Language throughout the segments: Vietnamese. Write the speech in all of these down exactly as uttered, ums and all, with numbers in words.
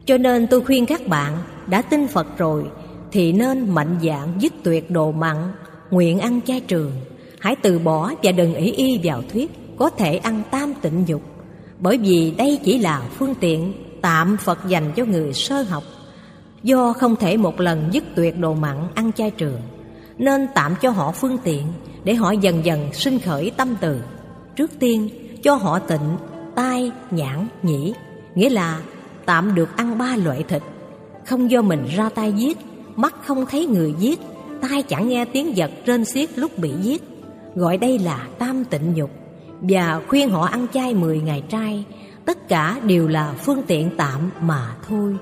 Cho nên tôi khuyên các bạn đã tin Phật rồi thì nên mạnh dạn dứt tuyệt đồ mặn, nguyện ăn chay trường. Hãy từ bỏ và đừng ỷ y vào thuyết có thể ăn tam tịnh dục, bởi vì đây chỉ là phương tiện tạm Phật dành cho người sơ học. Do không thể một lần dứt tuyệt đồ mặn ăn chay trường, nên tạm cho họ phương tiện để họ dần dần sinh khởi tâm từ. Trước tiên cho họ tịnh tai, nhãn, nhĩ, nghĩa là tạm được ăn ba loại thịt, không do mình ra tay giết, mắt không thấy người giết, tai chẳng nghe tiếng vật rên xiết lúc bị giết, gọi đây là tam tịnh dục. Và khuyên họ ăn chay mười ngày trai. Tất cả đều là phương tiện tạm mà thôi.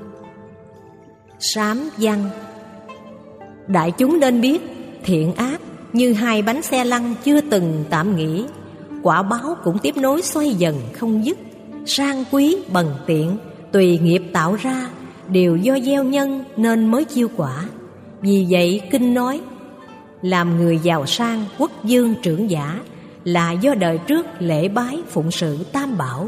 Sám văn. Đại chúng nên biết thiện ác như hai bánh xe lăn chưa từng tạm nghỉ, quả báo cũng tiếp nối xoay dần không dứt. Sang quý bần tiện tùy nghiệp tạo ra, đều do gieo nhân nên mới chiêu quả. Vì vậy kinh nói, làm người giàu sang quốc dương trưởng giả là do đời trước lễ bái phụng sự tam bảo.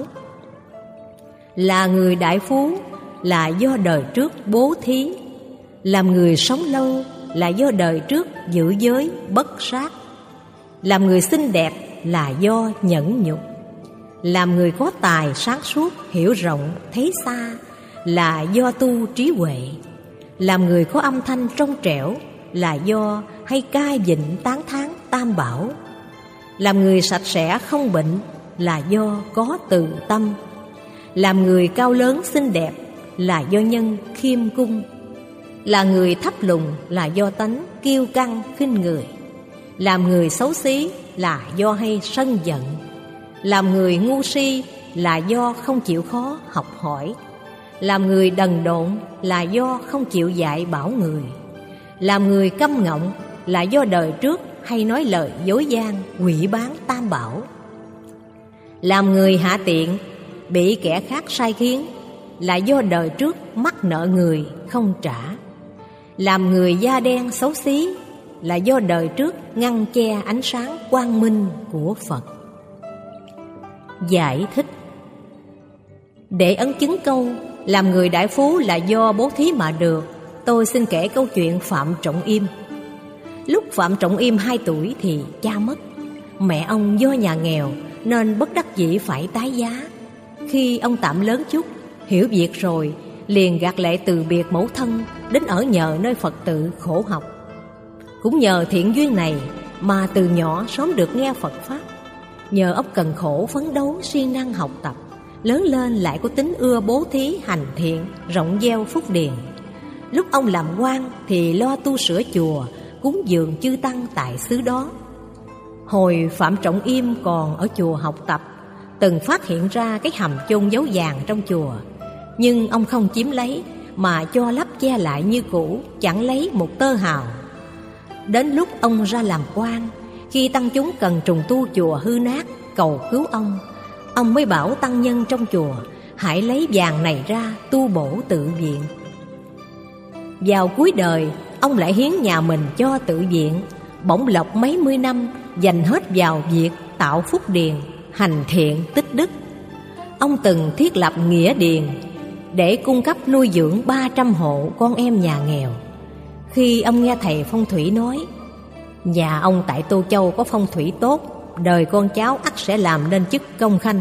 Là người đại phú là do đời trước bố thí. Làm người sống lâu là do đời trước giữ giới bất sát. Làm người xinh đẹp là do nhẫn nhục. Làm người có tài sáng suốt hiểu rộng thấy xa là do tu trí huệ. Làm người có âm thanh trong trẻo là do hay ca vịnh tán thán tam bảo. Làm người sạch sẽ không bệnh là do có từ tâm. Làm người cao lớn xinh đẹp là do nhân khiêm cung. Là người thấp lùn là do tánh kiêu căng khinh người. Làm người xấu xí là do hay sân giận. Làm người ngu si là do không chịu khó học hỏi. Làm người đần độn là do không chịu dạy bảo người. Làm người câm ngọng là do đời trước hay nói lời dối gian hủy bán tam bảo. Làm người hạ tiện bị kẻ khác sai khiến là do đời trước mắc nợ người không trả. Làm người da đen xấu xí là do đời trước ngăn che ánh sáng quang minh của Phật. Giải thích. Để ấn chứng câu làm người đại phú là do bố thí mà được, tôi xin kể câu chuyện Phạm Trọng Im. Lúc Phạm Trọng Im hai tuổi thì cha mất. Mẹ ông do nhà nghèo nên bất đắc dĩ phải tái giá. Khi ông tạm lớn chút, hiểu việc rồi, liền gạt lệ từ biệt mẫu thân, đến ở nhờ nơi Phật tự khổ học. Cũng nhờ thiện duyên này mà từ nhỏ sớm được nghe Phật Pháp. Nhờ ông cần khổ phấn đấu siêng năng học tập, lớn lên lại có tính ưa bố thí hành thiện, rộng gieo phúc điền. Lúc ông làm quan thì lo tu sửa chùa, cúng dường chư tăng tại xứ đó. Hồi Phạm Trọng Im còn ở chùa học tập, từng phát hiện ra cái hầm chôn dấu vàng trong chùa. Nhưng ông không chiếm lấy, mà cho lắp che lại như cũ, chẳng lấy một tơ hào. Đến lúc ông ra làm quan, khi tăng chúng cần trùng tu chùa hư nát, cầu cứu ông, ông mới bảo tăng nhân trong chùa hãy lấy vàng này ra tu bổ tự viện. Vào cuối đời, ông lại hiến nhà mình cho tự viện, bổng lộc mấy mươi năm dành hết vào việc tạo phúc điền, hành thiện tích đức. Ông từng thiết lập nghĩa điền để cung cấp nuôi dưỡng ba trăm hộ con em nhà nghèo. Khi ông nghe thầy phong thủy nói nhà ông tại Tô Châu có phong thủy tốt, đời con cháu ắt sẽ làm nên chức công khanh,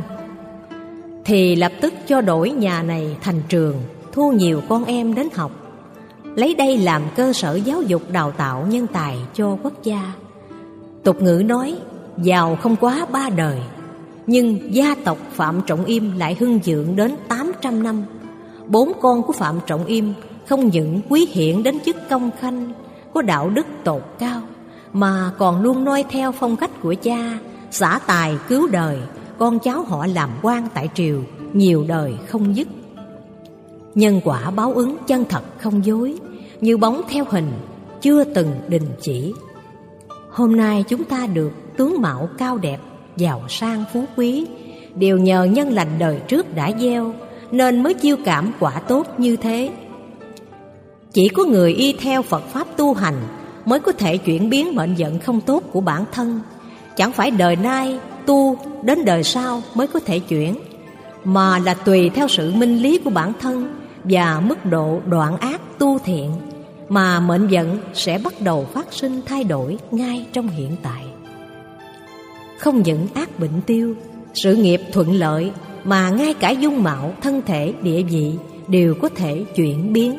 thì lập tức cho đổi nhà này thành trường, thu nhiều con em đến học, lấy đây làm cơ sở giáo dục đào tạo nhân tài cho quốc gia. Tục ngữ nói giàu không quá ba đời, nhưng gia tộc Phạm Trọng Im lại hưng vượng đến tám trăm năm. Bốn con của Phạm Trọng Im không những quý hiển đến chức công khanh, có đạo đức tột cao, mà còn luôn noi theo phong cách của cha, xả tài cứu đời, con cháu họ làm quan tại triều nhiều đời không dứt. Nhân quả báo ứng chân thật không dối, như bóng theo hình, chưa từng đình chỉ. Hôm nay chúng ta được tướng mạo cao đẹp, giàu sang phú quý, đều nhờ nhân lành đời trước đã gieo, nên mới chiêu cảm quả tốt như thế. Chỉ có người y theo Phật Pháp tu hành mới có thể chuyển biến mệnh vận không tốt của bản thân. Chẳng phải đời nay tu đến đời sau mới có thể chuyển, mà là tùy theo sự minh lý của bản thân và mức độ đoạn ác tu thiện, mà mệnh vận sẽ bắt đầu phát sinh thay đổi ngay trong hiện tại. Không những ác bệnh tiêu, sự nghiệp thuận lợi, mà ngay cả dung mạo, thân thể, địa vị đều có thể chuyển biến.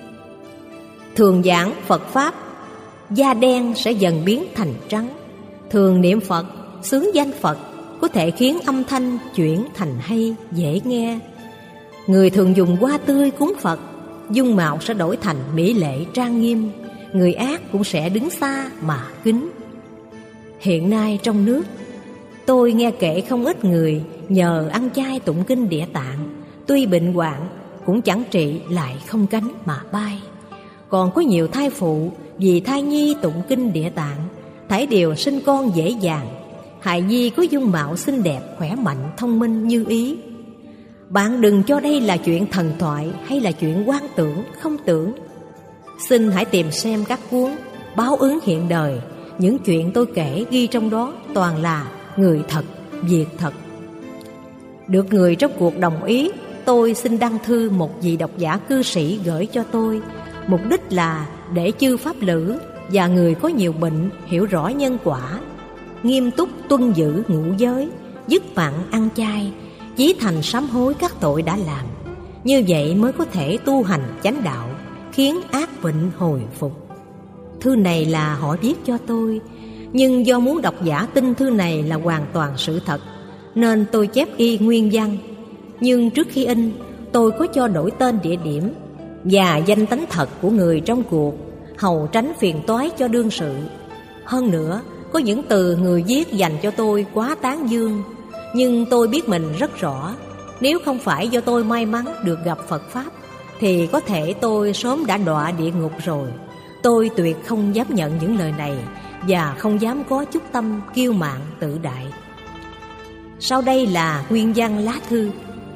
Thường giảng Phật Pháp, da đen sẽ dần biến thành trắng. Thường niệm Phật, xướng danh Phật có thể khiến âm thanh chuyển thành hay, dễ nghe. Người thường dùng hoa tươi cúng Phật, dung mạo sẽ đổi thành mỹ lệ trang nghiêm. Người ác cũng sẽ đứng xa mà kính. Hiện nay trong nước, tôi nghe kể không ít người nhờ ăn chay tụng kinh Địa Tạng, tuy bệnh hoạn cũng chẳng trị lại không cánh mà bay. Còn có nhiều thai phụ vì thai nhi tụng kinh Địa Tạng, thảy đều sinh con dễ dàng. Hài nhi có dung mạo xinh đẹp, khỏe mạnh, thông minh như ý. Bạn đừng cho đây là chuyện thần thoại hay là chuyện quan tưởng, không tưởng. Xin hãy tìm xem các cuốn Báo ứng hiện đời. Những chuyện tôi kể ghi trong đó toàn là người thật, việc thật. Được người trong cuộc đồng ý, tôi xin đăng thư một vị độc giả cư sĩ gửi cho tôi. Mục đích là để chư pháp lữ và người có nhiều bệnh hiểu rõ nhân quả, nghiêm túc tuân giữ ngũ giới, dứt mặn ăn chay, chí thành sám hối các tội đã làm. Như vậy mới có thể tu hành chánh đạo, khiến ác bệnh hồi phục. Thư này là họ viết cho tôi, nhưng do muốn độc giả tin thư này là hoàn toàn sự thật, nên tôi chép y nguyên văn. Nhưng trước khi in, tôi có cho đổi tên địa điểm và danh tánh thật của người trong cuộc, hầu tránh phiền toái cho đương sự. Hơn nữa, có những từ người viết dành cho tôi quá tán dương, nhưng tôi biết mình rất rõ, nếu không phải do tôi may mắn được gặp Phật Pháp, thì có thể tôi sớm đã đọa địa ngục rồi. Tôi tuyệt không dám nhận những lời này, và không dám có chút tâm kiêu mạn tự đại. Sau đây là nguyên văn lá thư.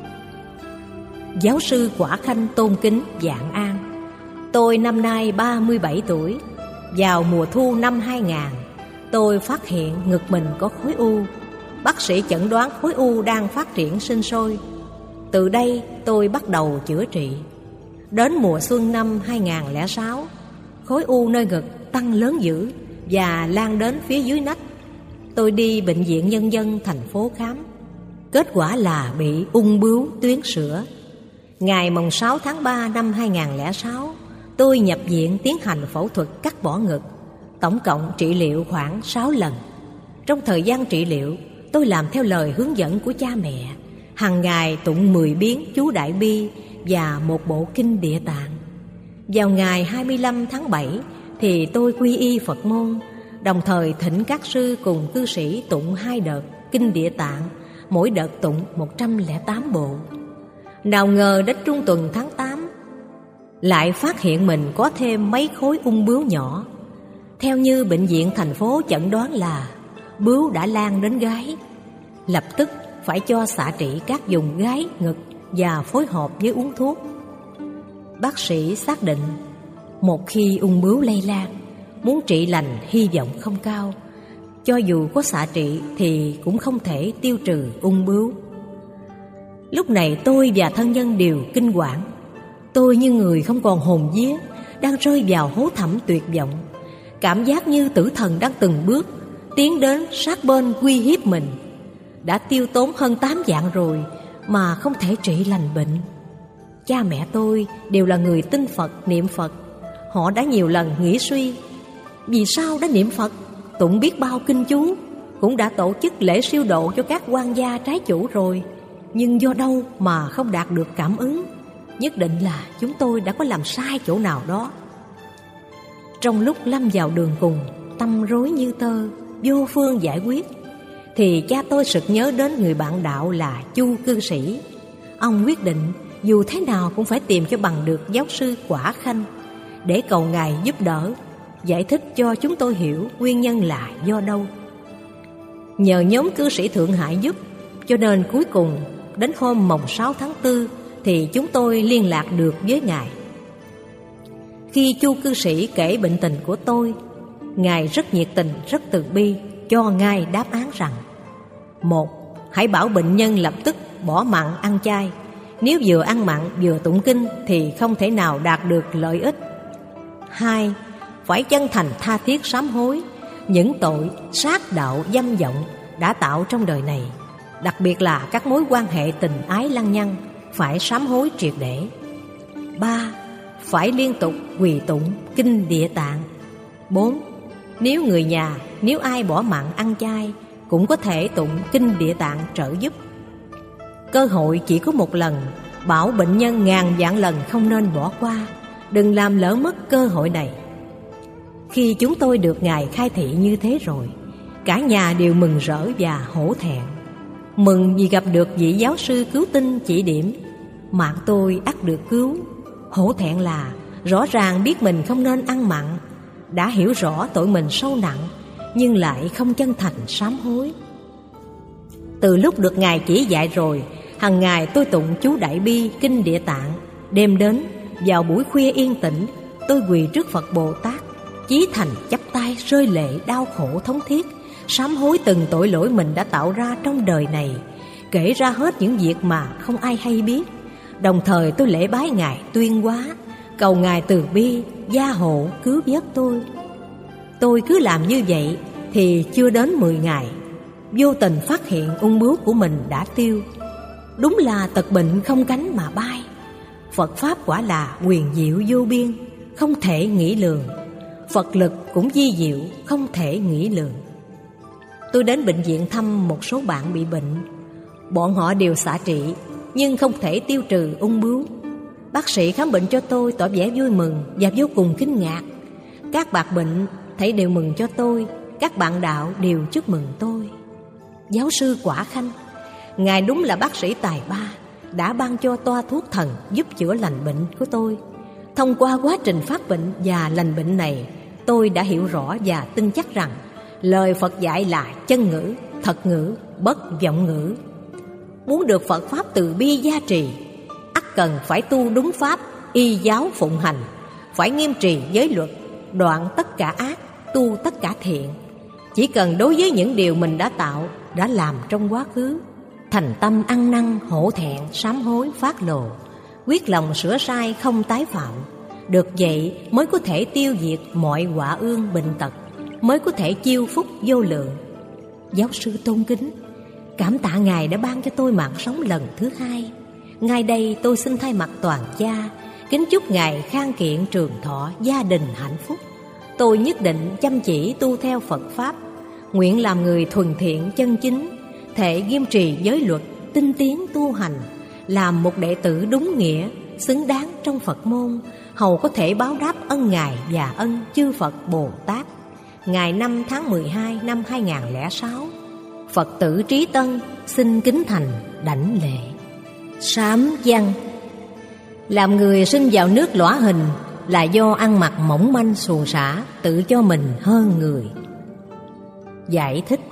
Giáo sư Quả Khanh tôn kính Vạn An. Tôi năm nay ba mươi bảy tuổi. Vào mùa thu năm hai nghìn, tôi phát hiện ngực mình có khối u. Bác sĩ chẩn đoán khối u đang phát triển sinh sôi. Từ đây tôi bắt đầu chữa trị. Đến mùa xuân năm hai nghìn không trăm lẻ sáu, khối u nơi ngực tăng lớn dữ và lan đến phía dưới nách. Tôi đi Bệnh viện Nhân dân thành phố khám. Kết quả là bị ung bướu tuyến sữa. Ngày mồng sáu tháng ba năm hai nghìn không trăm lẻ sáu, tôi nhập viện tiến hành phẫu thuật cắt bỏ ngực. Tổng cộng trị liệu khoảng sáu lần. Trong thời gian trị liệu, tôi làm theo lời hướng dẫn của cha mẹ, hàng ngày tụng mười biến chú Đại Bi và một bộ kinh Địa Tạng. Vào ngày hai mươi lăm tháng bảy thì tôi quy y Phật môn, đồng thời thỉnh các sư cùng cư sĩ tụng hai đợt kinh Địa Tạng, mỗi đợt tụng một trăm lẻ tám bộ. Nào ngờ đến trung tuần tháng tám, lại phát hiện mình có thêm mấy khối ung bướu nhỏ. Theo như bệnh viện thành phố chẩn đoán là bướu đã lan đến gáy. Lập tức phải cho xạ trị các vùng gáy, ngực và phối hợp với uống thuốc. Bác sĩ xác định một khi ung bướu lây lan, muốn trị lành hy vọng không cao. Cho dù có xạ trị thì cũng không thể tiêu trừ ung bướu. Lúc này tôi và thân nhân đều kinh quản. Tôi như người không còn hồn vía, đang rơi vào hố thẳm tuyệt vọng. Cảm giác như tử thần đang từng bước tiến đến sát bên uy hiếp mình. Đã tiêu tốn hơn tám vạn rồi mà không thể trị lành bệnh. Cha mẹ tôi đều là người tin Phật, niệm Phật. Họ đã nhiều lần nghĩ suy, vì sao đã niệm Phật, tụng biết bao kinh chú, cũng đã tổ chức lễ siêu độ cho các quan gia trái chủ rồi, nhưng do đâu mà không đạt được cảm ứng. Nhất định là chúng tôi đã có làm sai chỗ nào đó. Trong lúc lâm vào đường cùng, tâm rối như tơ, vô phương giải quyết, thì cha tôi sực nhớ đến người bạn đạo là Chu cư sĩ. Ông quyết định dù thế nào cũng phải tìm cho bằng được giáo sư Quả Khanh, để cầu ngài giúp đỡ, giải thích cho chúng tôi hiểu nguyên nhân là do đâu. Nhờ nhóm cư sĩ Thượng Hải giúp, cho nên cuối cùng đến hôm mồng sáu tháng tư thì chúng tôi liên lạc được với ngài. Khi Chu cư sĩ kể bệnh tình của tôi, ngài rất nhiệt tình, rất từ bi, cho ngài đáp án rằng: một, hãy bảo bệnh nhân lập tức bỏ mặn ăn chay, Nếu vừa ăn mặn vừa tụng kinh thì không thể nào đạt được lợi ích. Hai, phải chân thành tha thiết sám hối những tội sát đạo dâm vọng đã tạo trong đời này, đặc biệt là các mối quan hệ tình ái lăng nhăng, phải sám hối triệt để. Ba, phải liên tục quỳ tụng kinh Địa Tạng. Bốn, nếu người nhà, nếu ai bỏ mặn ăn chay cũng có thể tụng kinh Địa Tạng trợ giúp. Cơ hội chỉ có một lần, bảo bệnh nhân ngàn vạn lần không nên bỏ qua, đừng làm lỡ mất cơ hội này. Khi chúng tôi được Ngài khai thị như thế rồi, cả nhà đều mừng rỡ và hổ thẹn. Mừng vì gặp được vị giáo sư cứu tinh chỉ điểm, mạng tôi ắt được cứu. Hổ thẹn là rõ ràng biết mình không nên ăn mặn, đã hiểu rõ tội mình sâu nặng, nhưng lại không chân thành sám hối. Từ lúc được Ngài chỉ dạy rồi, hằng ngày tôi tụng chú Đại Bi kinh Địa Tạng. Đêm đến, vào buổi khuya yên tĩnh, tôi quỳ trước Phật Bồ Tát, chí thành chắp tay rơi lệ đau khổ thống thiết, sám hối từng tội lỗi mình đã tạo ra trong đời này, kể ra hết những việc mà không ai hay biết. Đồng thời tôi lễ bái Ngài Tuyên Hóa, cầu Ngài từ bi gia hộ cứu vớt tôi. Tôi cứ làm như vậy thì chưa đến mười ngày, vô tình phát hiện ung bướu của mình đã tiêu. Đúng là tật bệnh không cánh mà bay. Phật Pháp quả là quyền diệu vô biên, không thể nghĩ lường. Phật lực cũng vi diệu, không thể nghĩ lường. Tôi đến bệnh viện thăm một số bạn bị bệnh. Bọn họ đều xạ trị, nhưng không thể tiêu trừ ung bướu. Bác sĩ khám bệnh cho tôi tỏ vẻ vui mừng và vô cùng kinh ngạc. Các bạn bệnh thấy đều mừng cho tôi, các bạn đạo đều chúc mừng tôi. Giáo sư Quả Khanh, Ngài đúng là bác sĩ tài ba, đã ban cho toa thuốc thần giúp chữa lành bệnh của tôi. Thông qua quá trình phát bệnh và lành bệnh này, tôi đã hiểu rõ và tin chắc rằng lời Phật dạy là chân ngữ, thật ngữ, bất vọng ngữ. Muốn được Phật Pháp từ bi gia trì, ắt cần phải tu đúng Pháp, y giáo phụng hành, phải nghiêm trì giới luật, đoạn tất cả ác, tu tất cả thiện. Chỉ cần đối với những điều mình đã tạo, đã làm trong quá khứ, thành tâm ăn năn, hổ thẹn, sám hối, phát lộ, quyết lòng sửa sai không tái phạm. Được vậy mới có thể tiêu diệt mọi họa ương bệnh tật, mới có thể chiêu phúc vô lượng. Giáo sư tôn kính, cảm tạ Ngài đã ban cho tôi mạng sống lần thứ hai. Ngay đây tôi xin thay mặt toàn gia kính chúc Ngài khang kiện trường thọ, gia đình hạnh phúc. Tôi nhất định chăm chỉ tu theo Phật Pháp, nguyện làm người thuần thiện chân chính, thể nghiêm trì giới luật, tinh tiến tu hành, làm một đệ tử đúng nghĩa, xứng đáng trong Phật môn, hầu có thể báo đáp ân Ngài và ân chư Phật Bồ Tát. Ngày năm tháng mười hai năm hai nghìn không trăm lẻ sáu, Phật tử Trí Tân xin kính thành đảnh lễ. Sám văn: làm người sinh vào nước lõa hình là do ăn mặc mỏng manh xuồng xả, tự cho mình hơn người. Giải thích: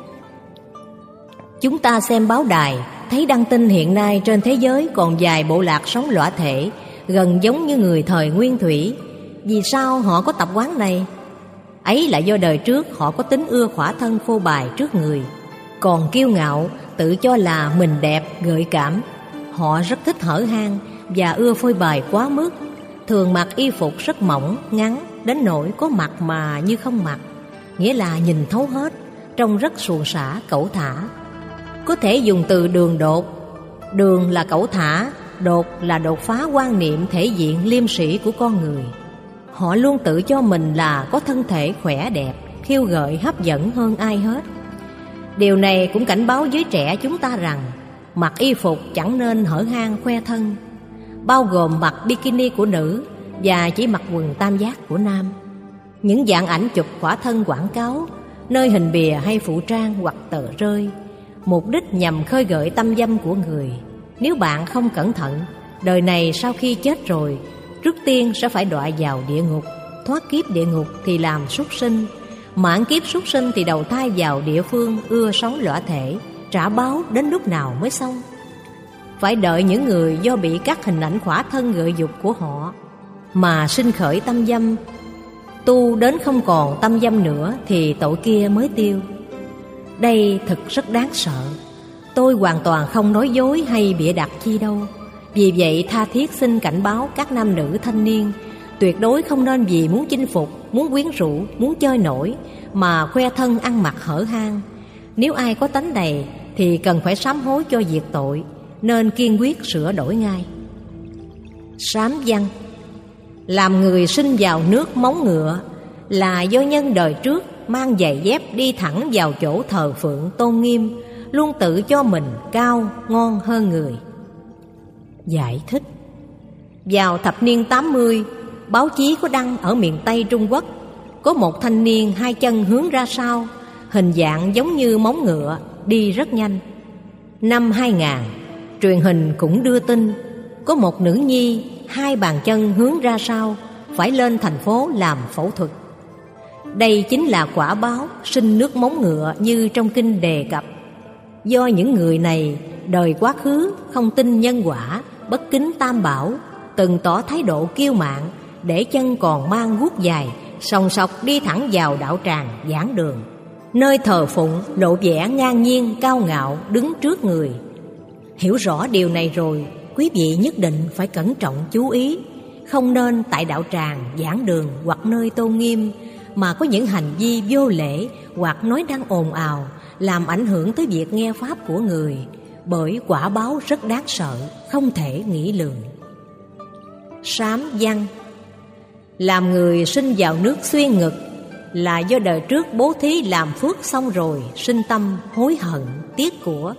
chúng ta xem báo đài thấy đăng tin hiện nay trên thế giới còn vài bộ lạc sống lõa thể, gần giống như người thời nguyên thủy. Vì sao họ có tập quán này? Ấy là do đời trước họ có tính ưa khỏa thân phô bày trước người, còn kiêu ngạo, tự cho là mình đẹp, gợi cảm. Họ rất thích hở hang và ưa phơi bày quá mức, thường mặc y phục rất mỏng, ngắn, đến nỗi có mặc mà như không mặc, nghĩa là nhìn thấu hết, trông rất suồng sã, cẩu thả. Có thể dùng từ đường đột. Đường là cẩu thả, đột là đột phá quan niệm thể diện liêm sĩ của con người. Họ luôn tự cho mình là có thân thể khỏe đẹp, khiêu gợi hấp dẫn hơn ai hết. Điều này cũng cảnh báo giới trẻ chúng ta rằng mặc y phục chẳng nên hở hang khoe thân, bao gồm mặc bikini của nữ và chỉ mặc quần tam giác của nam. Những dạng ảnh chụp khỏa thân quảng cáo, nơi hình bìa hay phụ trang hoặc tờ rơi, mục đích nhằm khơi gợi tâm dâm của người. Nếu bạn không cẩn thận, đời này sau khi chết rồi, trước tiên sẽ phải đọa vào địa ngục. Thoát kiếp địa ngục thì làm súc sinh, mãn kiếp súc sinh thì đầu thai vào địa phương ưa sống lõa thể, trả báo đến lúc nào mới xong? Phải đợi những người do bị các hình ảnh khỏa thân gợi dục của họ mà sinh khởi tâm dâm, tu đến không còn tâm dâm nữa thì tội kia mới tiêu. Đây thực rất đáng sợ. Tôi hoàn toàn không nói dối hay bịa đặt chi đâu. Vì vậy tha thiết xin cảnh báo các nam nữ thanh niên tuyệt đối không nên vì muốn chinh phục, muốn quyến rũ, muốn chơi nổi mà khoe thân ăn mặc hở hang. Nếu ai có tánh này thì cần phải sám hối cho diệt tội, nên kiên quyết sửa đổi ngay. Sám văn: làm người sinh vào nước móng ngựa là do nhân đời trước mang giày dép đi thẳng vào chỗ thờ phượng tôn nghiêm, luôn tự cho mình cao ngon hơn người. Giải thích: vào thập niên tám mươi, báo chí có đăng ở miền Tây Trung Quốc có một thanh niên hai chân hướng ra sau, hình dạng giống như móng ngựa, đi rất nhanh. Năm hai nghìn, truyền hình cũng đưa tin có một nữ nhi hai bàn chân hướng ra sau, phải lên thành phố làm phẫu thuật. Đây chính là quả báo sinh nước móng ngựa như trong kinh đề cập. Do những người này đời quá khứ không tin nhân quả, bất kính tam bảo, từng tỏ thái độ kiêu mạn, để chân còn mang guốc dài, sòng sọc đi thẳng vào đạo tràng giảng đường, nơi thờ phụng lộ vẻ ngang nhiên cao ngạo đứng trước người. Hiểu rõ điều này rồi, quý vị nhất định phải cẩn trọng chú ý, không nên tại đạo tràng, giảng đường hoặc nơi tôn nghiêm mà có những hành vi vô lễ hoặc nói năng ồn ào, làm ảnh hưởng tới việc nghe pháp của người, bởi quả báo rất đáng sợ, không thể nghĩ lường. Sám văn: làm người sinh vào nước xuyên ngực là do đời trước bố thí làm phước xong rồi sinh tâm hối hận tiếc của.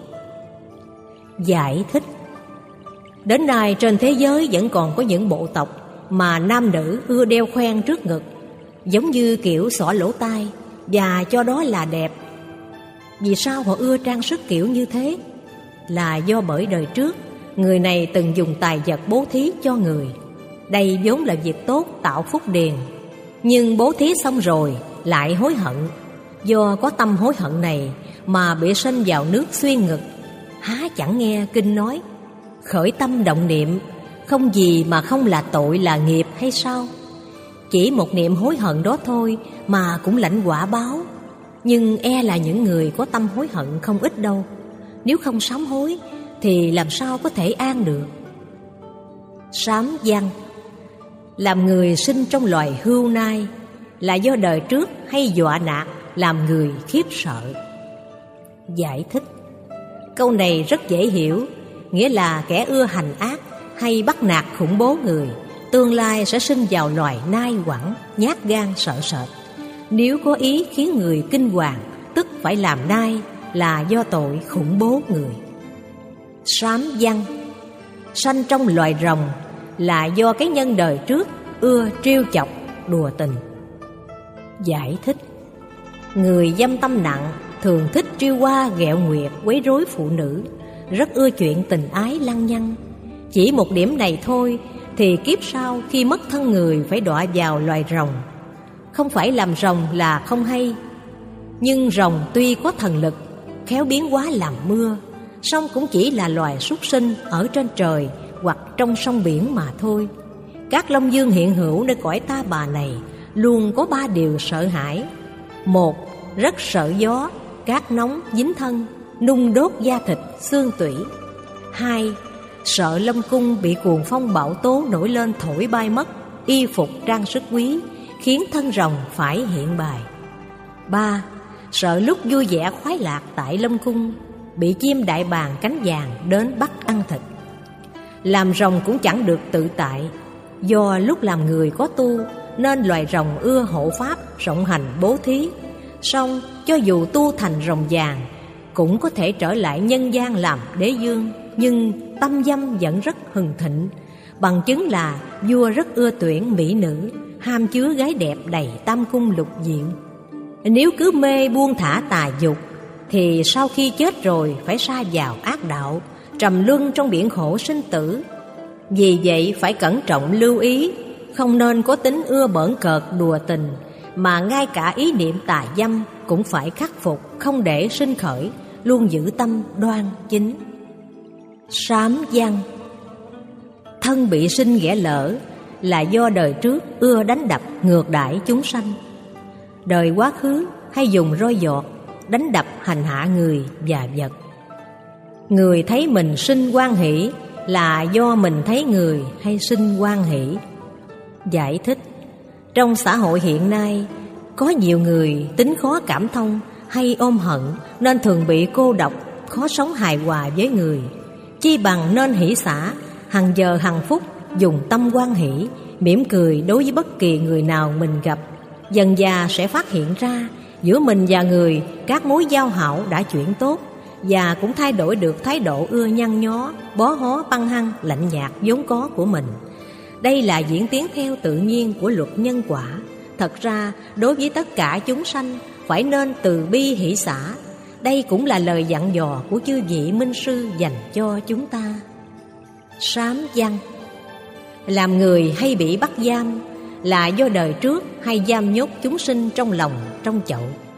Giải thích: đến nay trên thế giới vẫn còn có những bộ tộc mà nam nữ ưa đeo khoen trước ngực, giống như kiểu xỏ lỗ tai, và cho đó là đẹp. Vì sao họ ưa trang sức kiểu như thế? Là do bởi đời trước người này từng dùng tài vật bố thí cho người. Đây vốn là việc tốt tạo phúc điền, nhưng bố thí xong rồi lại hối hận. Do có tâm hối hận này mà bị sinh vào nước xuyên ngực. Há chẳng nghe kinh nói khởi tâm động niệm, không gì mà không là tội là nghiệp hay sao? Chỉ một niệm hối hận đó thôi mà cũng lãnh quả báo. Nhưng e là những người có tâm hối hận không ít đâu. Nếu không sám hối thì làm sao có thể an được. Sám văn: làm người sinh trong loài hươu nai là do đời trước hay dọa nạt làm người khiếp sợ. Giải thích: câu này rất dễ hiểu, nghĩa là kẻ ưa hành ác hay bắt nạt khủng bố người, tương lai sẽ sinh vào loài nai quẳng, nhát gan sợ sệt. Nếu có ý khiến người kinh hoàng, tức phải làm nai, là do tội khủng bố người. Sám văn: sanh trong loài rồng là do cái nhân đời trước ưa trêu chọc, đùa tình. Giải thích: người dâm tâm nặng thường thích trêu hoa ghẹo nguyệt, quấy rối phụ nữ, rất ưa chuyện tình ái lăng nhăng. Chỉ một điểm này thôi thì kiếp sau khi mất thân người phải đọa vào loài rồng. Không phải làm rồng là không hay, nhưng rồng tuy có thần lực, khéo biến hóa làm mưa, song cũng chỉ là loài súc sinh ở trên trời hoặc trong sông biển mà thôi. Các long dương hiện hữu nơi cõi ta bà này luôn có ba điều sợ hãi. Một, rất sợ gió, cát nóng dính thân, nung đốt da thịt, xương tủy. Hai, sợ Long cung bị cuồng phong bão tố nổi lên thổi bay mất y phục trang sức quý, khiến thân rồng phải hiện bài. Ba, sợ lúc vui vẻ khoái lạc tại Long cung bị chim đại bàng cánh vàng đến bắt ăn thịt. Làm rồng cũng chẳng được tự tại, do lúc làm người có tu nên loài rồng ưa hộ pháp, rộng hành bố thí. Song cho dù tu thành rồng vàng cũng có thể trở lại nhân gian làm đế dương, nhưng tâm dâm vẫn rất hừng thịnh. Bằng chứng là vua rất ưa tuyển mỹ nữ, ham chứa gái đẹp đầy tam cung lục diện. Nếu cứ mê buông thả tà dục thì sau khi chết rồi phải sa vào ác đạo, trầm luân trong biển khổ sinh tử. Vì vậy phải cẩn trọng lưu ý, không nên có tính ưa bỡn cợt đùa tình, mà ngay cả ý niệm tà dâm cũng phải khắc phục, không để sinh khởi, luôn giữ tâm đoan chính. Sám văn: thân bị sinh ghẻ lỡ là do đời trước ưa đánh đập ngược đãi chúng sanh. Đời quá khứ hay dùng roi giọt đánh đập hành hạ người và vật. Người thấy mình sinh hoan hỷ là do mình thấy người hay sinh hoan hỷ. Giải thích: trong xã hội hiện nay, có nhiều người tính khó cảm thông hay ôm hận nên thường bị cô độc, khó sống hài hòa với người. Chi bằng nên hỷ xả, hằng giờ hằng phút dùng tâm hoan hỷ, mỉm cười đối với bất kỳ người nào mình gặp. Dần dà sẽ phát hiện ra giữa mình và người các mối giao hảo đã chuyển tốt, và cũng thay đổi được thái độ ưa nhăn nhó, bó hó, băng hăng, lạnh nhạt vốn có của mình. Đây là diễn tiến theo tự nhiên của luật nhân quả. Thật ra, đối với tất cả chúng sanh, phải nên từ bi hỷ xả. Đây cũng là lời dặn dò của chư vị minh sư dành cho chúng ta. Sám văn: làm người hay bị bắt giam là do đời trước hay giam nhốt chúng sinh trong lòng, trong chậu.